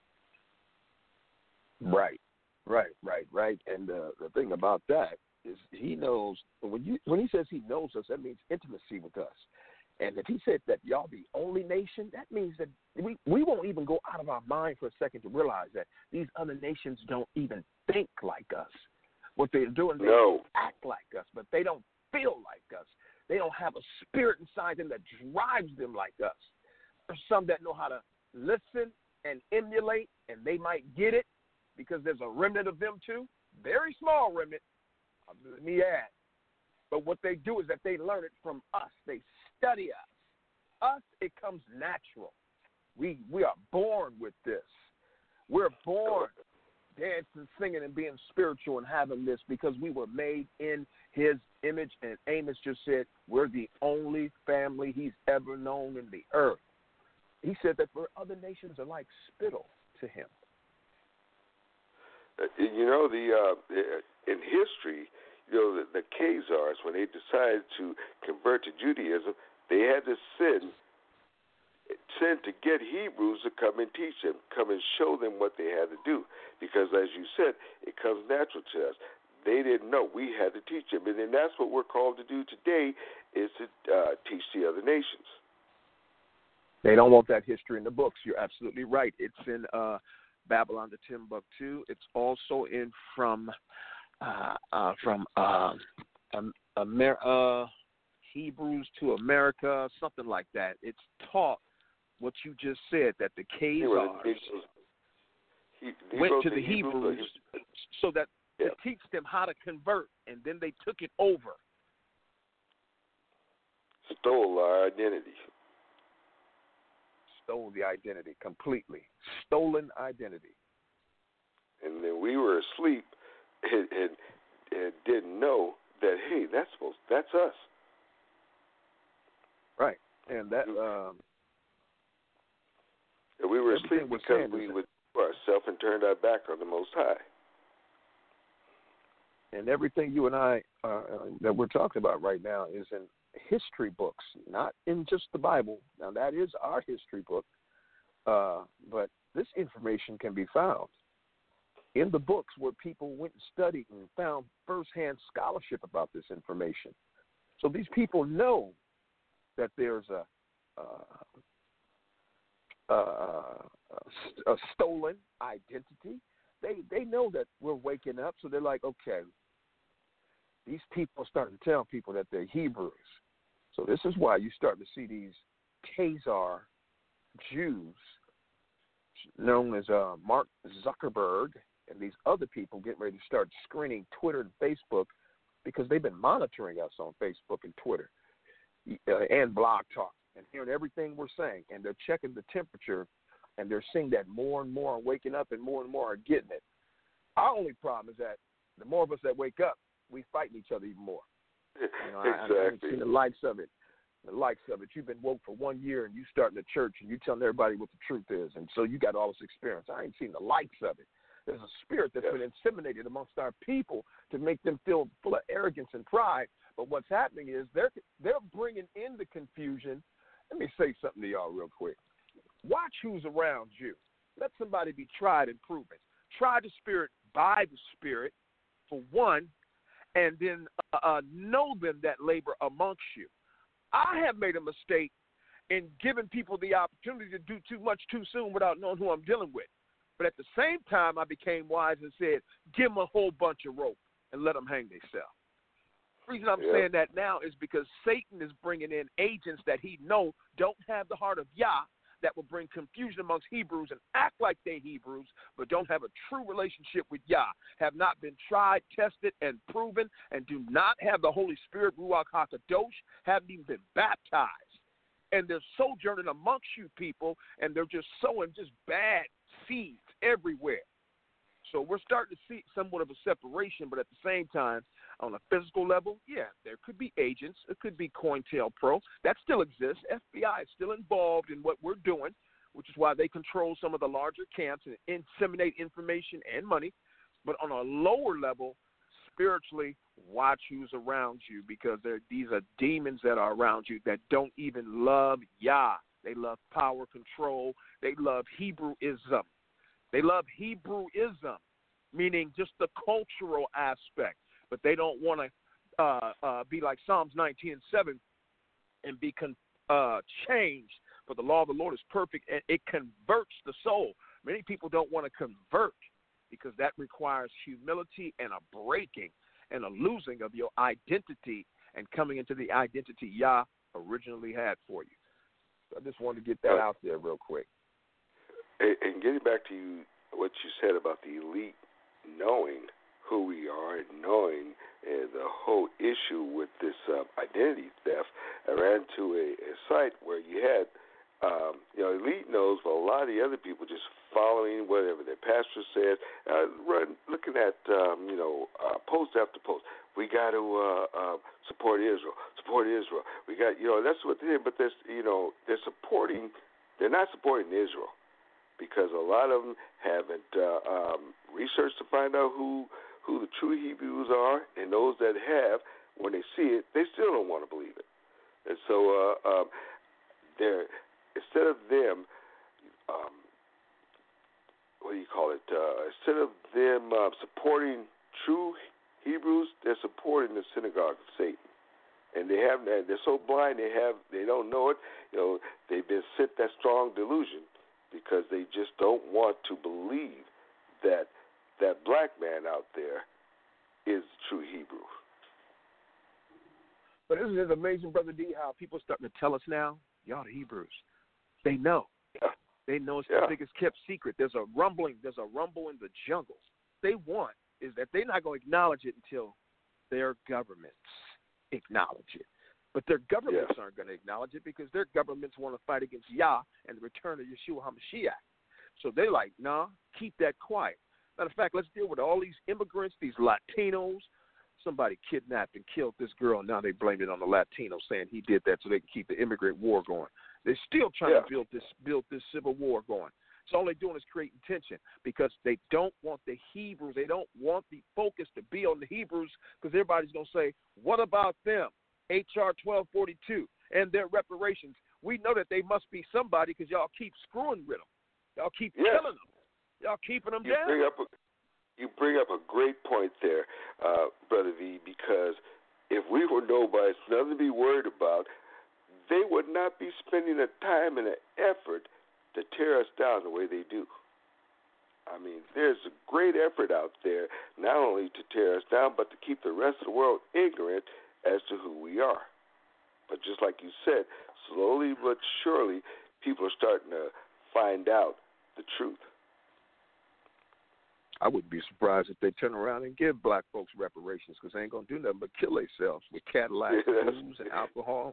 C: Right. Right. Right. Right. And uh, the thing about that is, He knows when you when He says He knows us, that means intimacy with us. And if He said that y'all the only nation, that means that we, we won't even go out of our mind for a second to realize that these other nations don't even think like us. What they're doing, they
A: no.
C: act like us, but they don't feel like us. They don't have a spirit inside them that drives them like us. There's some that know how to listen and emulate, and they might get it because there's a remnant of them too. Very small remnant, let me add. But what they do is that they learn it from us. They study us. Us, it comes natural. We we are born with this. We're born dancing, singing, and being spiritual and having this because we were made in His image. And Amos just said, we're the only family He's ever known in the earth. He said that for other nations are like spittle to Him.
A: Uh, you know, the uh, in history, you know, the, the Khazars, when they decided to convert to Judaism, they had to send send to get Hebrews to come and teach them, come and show them what they had to do. Because, as you said, it comes natural to us. They didn't know. We had to teach them. And then that's what we're called to do today, is to uh, teach the other nations.
C: They don't want that history in the books. You're absolutely right. It's in uh, Babylon to Timbuktu. It's also in from uh, uh, from uh, um, Amer- uh, Hebrews to America, something like that. It's taught what you just said, that the Khazars
A: he, he
C: went to
A: the
C: the
A: Hebrews,
C: Hebrews so that
A: yeah.
C: to teach them how to convert, and then they took it over.
A: Stole our identity.
C: Stole the identity completely. Stolen identity.
A: And then we were asleep and, and, and didn't know that, hey, that's supposed, that's us.
C: Right. And that um,
A: and we were asleep because we would ourselves and turned our back on the Most High.
C: And everything you and I uh, that we're talking about right now is in history books, not in just the Bible. Now, that is our history book, uh, but this information can be found in the books where people went and studied and found firsthand scholarship about this information. So these people know that there's a, uh, uh, a stolen identity. They they know that we're waking up, so they're like, okay, these people are starting to tell people that they're Hebrews. So this is why you start to see these Khazar Jews, known as uh, Mark Zuckerberg, and these other people getting ready to start screening Twitter and Facebook, because they've been monitoring us on Facebook and Twitter uh, and Blog Talk and hearing everything we're saying, and they're checking the temperature, and they're seeing that more and more are waking up and more and more are getting it. Our only problem is that the more of us that wake up, we fight each other even more. You know,
A: exactly.
C: I, I haven't seen the likes of it. the likes of it. You've been woke for one year and you starting a church and you telling everybody what the truth is. And so you got all this experience. I ain't seen the likes of it. There's a spirit that's been inseminated amongst our people to make them feel full of arrogance and pride. But what's happening is they're, they're bringing in the confusion. Let me say something to y'all real quick. Watch who's around you. Let somebody be tried and proven. Try the spirit by the spirit, for one, and then uh, uh, know them that labor amongst you. I have made a mistake in giving people the opportunity to do too much too soon without knowing who I'm dealing with. But at the same time, I became wise and said, give them a whole bunch of rope and let them hang themselves. The reason I'm
A: yeah.
C: saying that now is because Satan is bringing in agents that he know don't have the heart of Yah, that will bring confusion amongst Hebrews and act like they're Hebrews, but don't have a true relationship with Yah, have not been tried, tested, and proven, and do not have the Holy Spirit, Ruach HaKadosh, haven't even been baptized. And they're sojourning amongst you people, and they're just sowing just bad seeds everywhere. So we're starting to see somewhat of a separation, but at the same time, on a physical level, yeah, there could be agents. It could be COINTELPRO. That still exists. F B I is still involved in what we're doing, which is why they control some of the larger camps and inseminate information and money. But on a lower level, spiritually, watch who's around you, because these are demons that are around you that don't even love Yah. They love power, control. They love Hebrewism. They love Hebrewism, meaning just the cultural aspect. But they don't want to uh, uh, be like Psalms nineteen and seven and be con- uh, changed. For the law of the Lord is perfect, and it converts the soul. Many people don't want to convert because that requires humility and a breaking and a losing of your identity and coming into the identity Yah originally had for you. So I just wanted to get that out there real quick.
A: And getting back to you, what you said about the elite knowing who we are and knowing uh, the whole issue with this uh, identity theft, I ran to a, a site where you had, um, you know, elite knows, but a lot of the other people just following whatever their pastor says, uh, run, looking at, um, you know, uh, post after post. We got to uh, uh, support Israel, support Israel. We got, you know, that's what they did, but there's, you know, they're supporting, they're not supporting Israel, because a lot of them haven't uh, um, researched to find out who who the true Hebrews are, and those that have, when they see it, they still don't want to believe it. And so uh, um, they're, instead of them, um, what do you call it, uh, instead of them uh, supporting true Hebrews, they're supporting the synagogue of Satan. And they have, they're so blind, they have, they don't know it. You know, they've been sent that strong delusion, because they just don't want to believe that that black man out there is the true Hebrew.
C: But isn't it amazing, Brother D, how people are starting to tell us now, y'all the Hebrews. They know.
A: Yeah.
C: They know it's
A: yeah.
C: the biggest kept secret. There's a rumbling. There's a rumble in the jungle. They want is that they're not going to acknowledge it until their governments acknowledge it. But their governments
A: yeah.
C: aren't going to acknowledge it, because their governments want to fight against Yah and the return of Yeshua HaMashiach. So they're like, nah, keep that quiet. Matter of fact, let's deal with all these immigrants, these Latinos. Somebody kidnapped and killed this girl, and now they blame it on the Latinos, saying he did that so they can keep the immigrant war going. They're still trying
A: yeah.
C: to build this build this civil war going. So all they're doing is creating tension, because they don't want the Hebrews. They don't want the focus to be on the Hebrews, because everybody's going to say, what about them? H R twelve forty-two and their reparations. We know that they must be somebody, because y'all keep screwing with them. Y'all keep
A: yes.
C: killing them. Y'all keeping them
A: you
C: down.
A: Bring up a, you bring up a great point there, uh, Brother V, because if we were nobody, it's nothing to be worried about, they would not be spending the time and the effort to tear us down the way they do. I mean, there's a great effort out there, not only to tear us down, but to keep the rest of the world ignorant as to who we are. But just like you said, slowly but surely, people are starting to find out the truth.
C: I wouldn't be surprised if they turn around and give black folks reparations, because they ain't going to do nothing but kill themselves with Cadillac,
A: yes.
C: booze, and alcohol.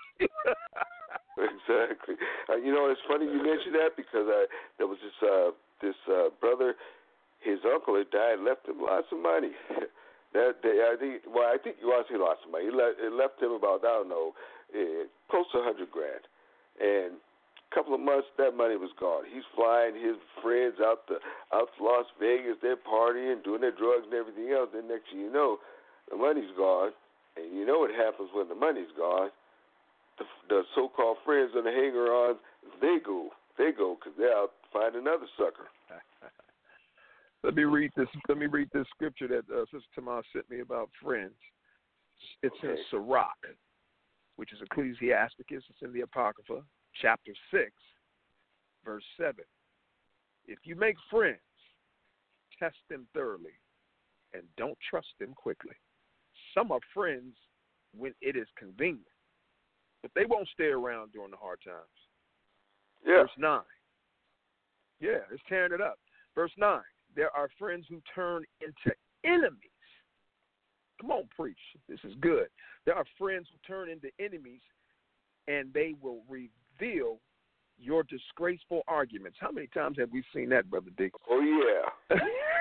A: Exactly. Uh, you know, it's funny you mentioned that, because I, there was this uh, this uh, brother, his uncle had died, left him lots of money. That they, I think, well, I think you also lost some money. He left, it left him about, I don't know, eh, close to a hundred grand, and a couple of months that money was gone. He's flying his friends out to out to Las Vegas. They're partying, doing their drugs and everything else. Then next thing you know, the money's gone, and you know what happens when the money's gone. The, the so-called friends and the hanger-ons, they go, they go, because they're out to find another sucker.
C: Let me read this. Let me read this scripture that uh, Sister Tamar sent me about friends. It's
A: Okay.
C: in Sirach, which is Ecclesiasticus. It's in the Apocrypha, chapter six, verse seven. If you make friends, test them thoroughly, and don't trust them quickly. Some are friends when it is convenient, but they won't stay around during the hard times.
A: Yeah.
C: Verse nine. Yeah, it's tearing it up. Verse nine. There are friends who turn into enemies. Come on, preach. This is good. There are friends who turn into enemies, and they will reveal your disgraceful arguments. How many times have we seen that, Brother Dick?
A: Oh, yeah.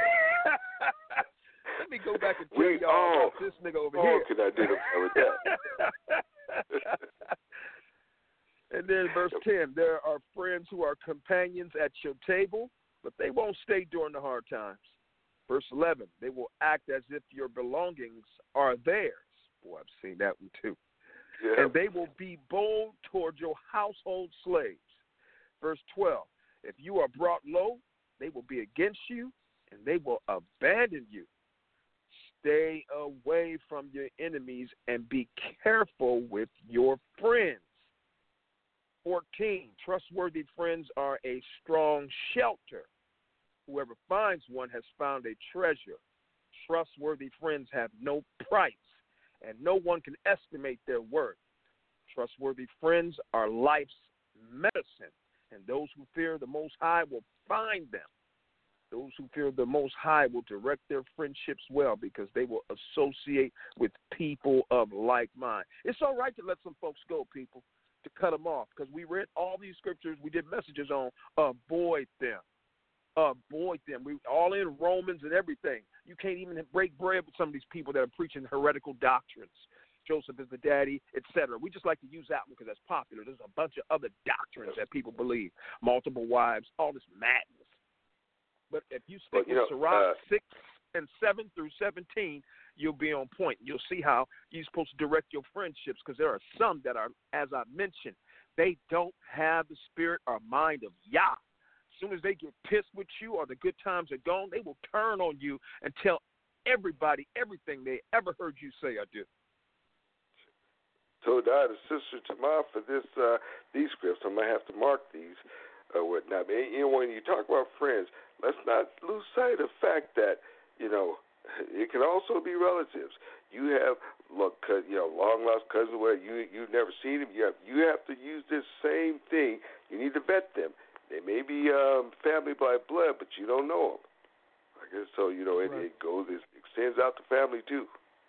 C: Let me go back and tell
A: We
C: y'all
A: all,
C: about this nigga over
A: all
C: here.
A: can identify with that.
C: And then verse ten, there are friends who are companions at your table, but they won't stay during the hard times. Verse eleven, they will act as if your belongings are theirs. Boy, I've seen that one too.
A: Yeah.
C: And they will be bold toward your household slaves. Verse twelve, if you are brought low, they will be against you, and they will abandon you. Stay away from your enemies and be careful with your friends. fourteen, trustworthy friends are a strong shelter. Whoever finds one has found a treasure. Trustworthy friends have no price, and no one can estimate their worth. Trustworthy friends are life's medicine, and those who fear the Most High will find them. Those who fear the Most High will direct their friendships well because they will associate with people of like mind. It's all right to let some folks go, people, to cut them off, because we read all these scriptures, we did messages on avoid them. Avoid them. We all in Romans and everything. You can't even break bread with some of these people that are preaching heretical doctrines. Joseph is the daddy, et cetera. We just like to use that one because that's popular. There's a bunch of other doctrines that people believe. Multiple wives, all this madness. But if you stick
A: Well, you
C: with
A: know,
C: Sirach
A: uh,
C: six and seven through seventeen, you'll be on point. You'll see how you're supposed to direct your friendships, because there are some that are, as I mentioned, they don't have the spirit or mind of Yah. As soon as they get pissed with you or the good times are gone, they will turn on you and tell everybody everything they ever heard you say or do.
A: Told our sister Tamar for this uh, these scripts. I'm gonna have to mark these or uh, whatnot. But you know, when you talk about friends, let's not lose sight of the fact that you know it can also be relatives. You have look, you know, long lost cousins where you you've never seen them. You have you have to use this same thing. You need to vet them. They may be um, family by blood, but you don't know them. I guess so. You know, it,
C: Right.
A: it goes, it extends out to family too.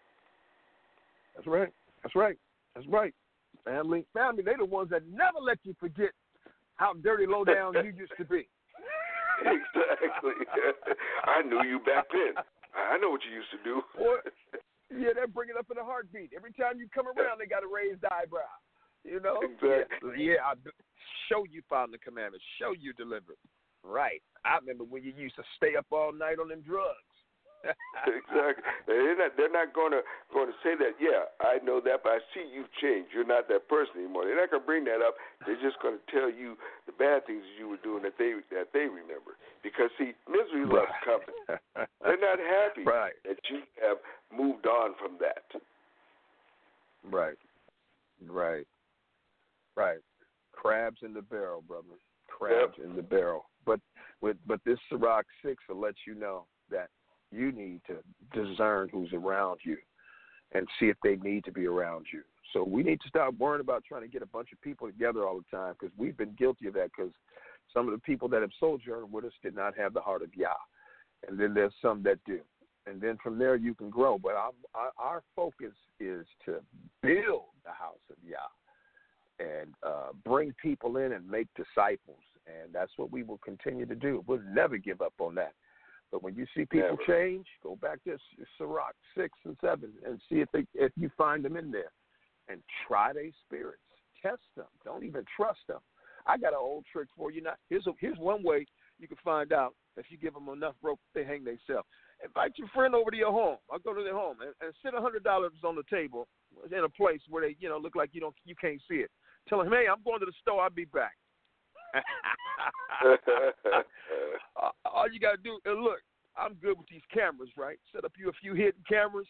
C: That's right. That's right. That's right. Family, family, they the ones that never let you forget how dirty, low down you used to be.
A: Exactly. I knew you back then. I know what you used to do.
C: Or, yeah, they're bringing up in a heartbeat. Every time you come around, they got a raised eyebrow. You know?
A: Exactly.
C: Yeah, yeah, I show you found the commandments. Show you delivered. Right. I remember when you used to stay up all night on them drugs.
A: Exactly. They're not. They're not going to going to say that. Yeah, I know that, but I see you've changed. You're not that person anymore. They're not going to bring that up. They're just going to tell you the bad things you were doing that they that they remember. Because see, misery loves company. They're not happy
C: Right.
A: that you have moved on from that.
C: Right. Right. Right. Crabs in the barrel, brother. Crabs
A: Yep.
C: in the barrel. But with but this Sirach six will let you know that you need to discern who's around you and see if they need to be around you. So we need to stop worrying about trying to get a bunch of people together all the time, because we've been guilty of that, because some of the people that have sojourned with us did not have the heart of Yah. And then there's some that do. And then from there you can grow. But our, our, our focus is to build the house of Yah and uh, bring people in and make disciples. And that's what we will continue to do. We'll never give up on that. But when you see people
A: Never.
C: change, go back to Sirach six and seven and see if they, if you find them in there. and try their spirits. Test them. Don't even trust them. I got an old trick for you. Now, here's, a, here's one way you can find out if you give them enough rope, they hang themselves. Invite your friend over to your home. I'll go to their home and, and sit one hundred dollars on the table in a place where they, you know, look like you don't, you can't see it. Tell them, hey, I'm going to the store. I'll be back. All you got to do is look. I'm good with these cameras, right? Set up you a few hidden cameras.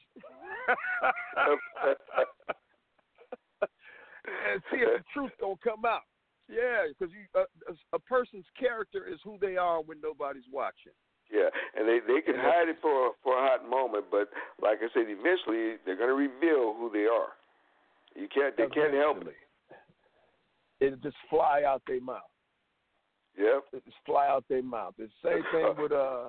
C: And see if the truth don't come out. Yeah, because uh, a person's character is who they are when nobody's watching.
A: Yeah, and they, they can hide it for, for a hot moment, but like I said, eventually they're going to reveal who they are. You can't, they can't help it.
C: It'll just fly out their mouth.
A: Yep.
C: It'll just fly out their mouth. The same thing with uh.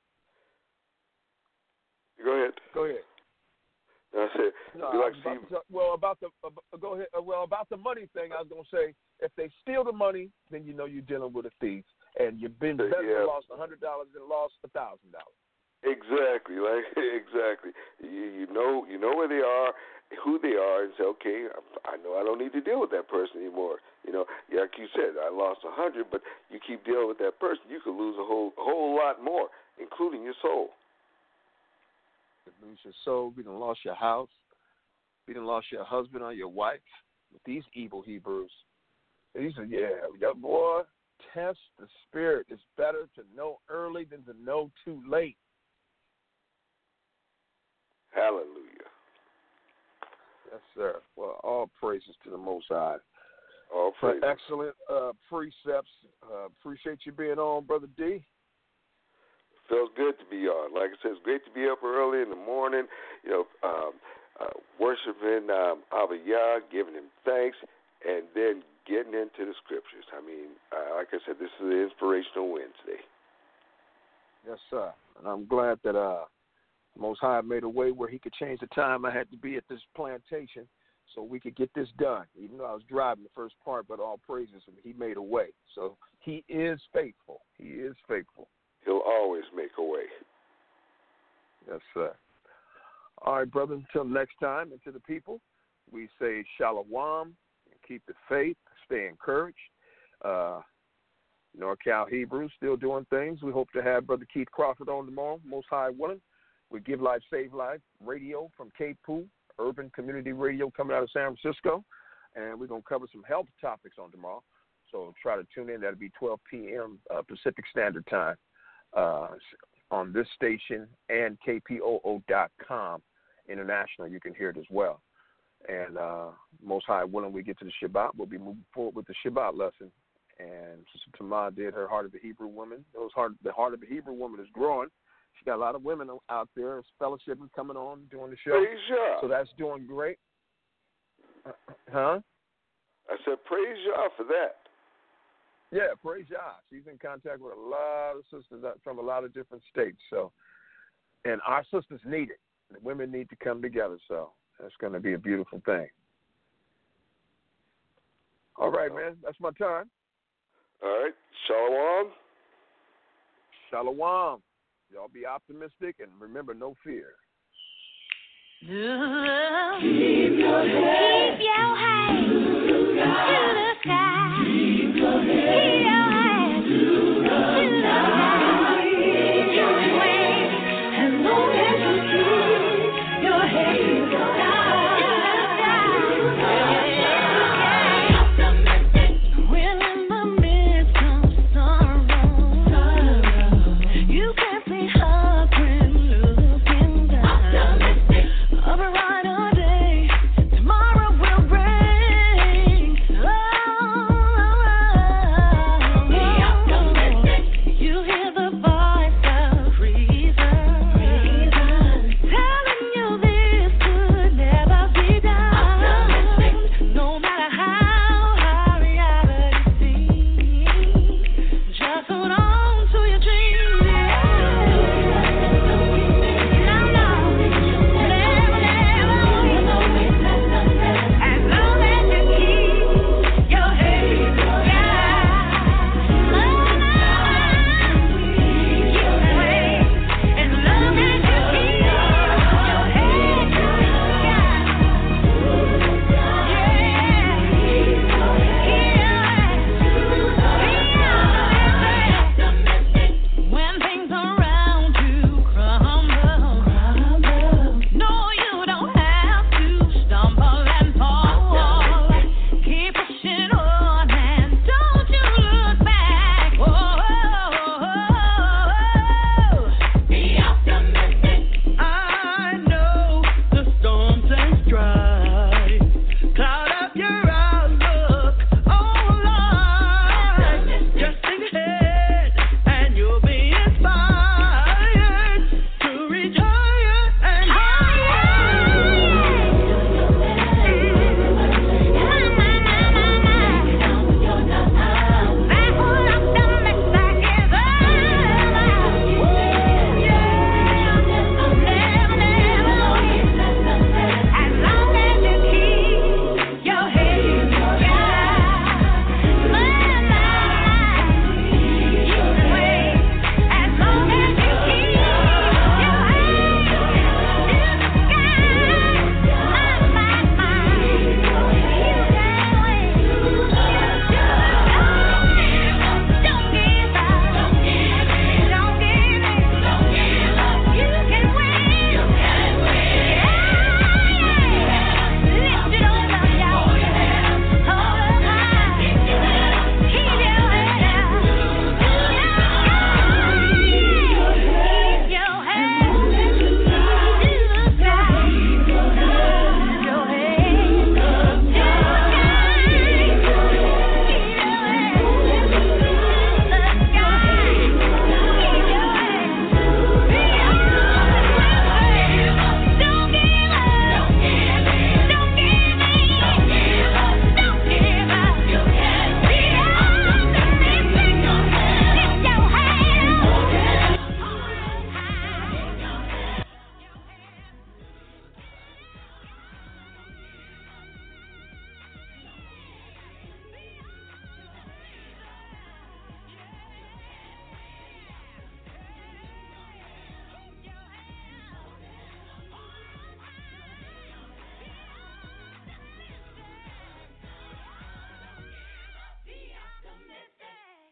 A: Go ahead.
C: Go ahead.
A: I said,
C: no,
A: like
C: about to, well, about the uh, go ahead. Uh, well, about the money thing, I was gonna say, if they steal the money, then you know you're dealing with a thief, and you've been better
A: yeah.
C: than lost a hundred dollars than lost a thousand dollars.
A: Exactly, like exactly. You you know you know where they are, who they are, and say, okay, I know I don't need to deal with that person anymore. You know, like you said, I lost a hundred, but you keep dealing with that person, you could lose a whole whole lot more, including your soul.
C: You lose your soul. You done lost your house. You done lost your husband or your wife. With these evil Hebrews, these are yeah, yeah, boy. Test the spirit. It's better to know early than to know too late.
A: Hallelujah.
C: Yes, sir. Well, all praises to the Most High.
A: All praises.
C: For excellent uh, precepts. Uh, appreciate you being on, Brother D.
A: Feels good to be on. Like I said, it's great to be up early in the morning, you know, um, uh, worshiping um, Abba Yah, giving him thanks, and then getting into the scriptures. I mean, uh, like I said, this is an inspirational Wednesday.
C: Yes, sir. And I'm glad that uh, Most High made a way where he could change the time I had to be at this plantation so we could get this done. Even though I was driving the first part, but all praises, he made a way. So he is faithful. He is faithful.
A: He'll always make a way.
C: Yes, sir. All right, brother, until next time, and to the people, we say shalom, and keep the faith, stay encouraged. Uh, NorCal Hebrews still doing things. We hope to have Brother Keith Crawford on tomorrow, Most High willing. We Give Life, Save Life radio from K P O O, Urban Community Radio coming out of San Francisco, and we're going to cover some health topics on tomorrow. So try to tune in. That'll be twelve p.m. Uh, Pacific Standard Time. Uh, on this station and K P O O dot com international, you can hear it as well. And uh, Most High willing, we get to the Shabbat, we'll be moving forward with the Shabbat lesson. And Sister Tamar did her Heart of the Hebrew Woman. Those heart, the Heart of the Hebrew Woman is growing. She got a lot of women out there, fellowshipping, coming on, doing the show.
A: Praise Yah.
C: So that's doing great. Uh, huh?
A: I said, praise Yah for that.
C: Yeah, praise Yah. She's in contact with a lot of sisters from a lot of different states. So, and our sisters need it. The women need to come together. So that's going to be a beautiful thing. All right, man. That's my time.
A: All right. Shalom.
C: Shalom. Y'all be optimistic and remember, no fear.
B: Keep your head, keep your head to the sky. Keep your head.